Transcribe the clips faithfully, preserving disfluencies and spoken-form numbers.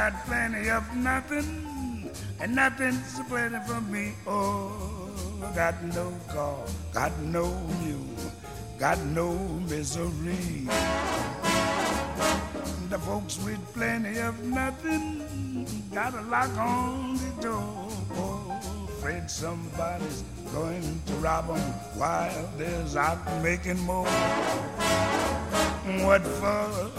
got plenty of nothing, and nothing's plenty for me. Oh, got no car, got no mule, got no misery. The folks with plenty of nothing got a lock on the door. Oh, afraid somebody's going to rob them while there's out making more. What for?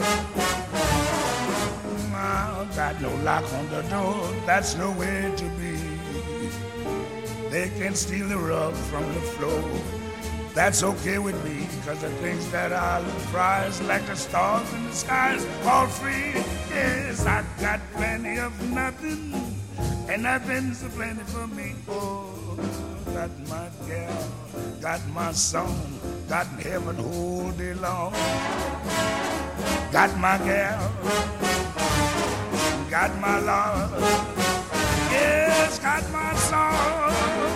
I got no lock on the door, that's no way to be. They can steal the rug from the floor, that's okay with me, cause the things that I prize, like the stars in the skies, all free. Yes, I got plenty of nothing, and nothing's plenty for me. Oh, got my gal, got my song, got heaven all day long. Got my gal, got my love, yes, got my song.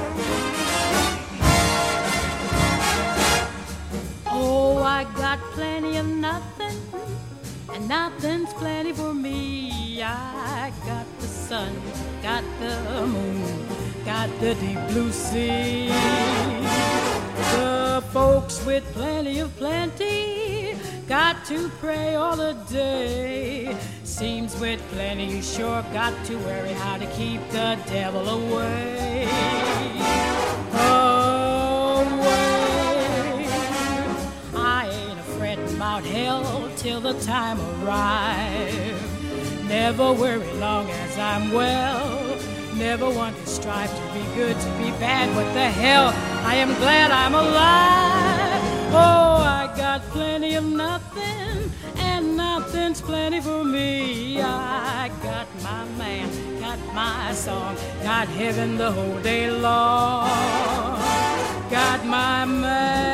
Oh, I got plenty of nothing, and nothing's plenty for me. I got the sun, got the moon, got the deep blue sea. The folks with plenty of plenty got to pray all the day. Seems with plenty you sure got to worry how to keep the devil away. Away. I ain't afraid about hell till the time arrives. Never worry long as I'm well. Never want to strive to be good, to be bad. What the hell? I am glad I'm alive. Oh, I got plenty of nothing, and nothing's plenty for me. I got my man, got my song, got heaven the whole day long. Got my man.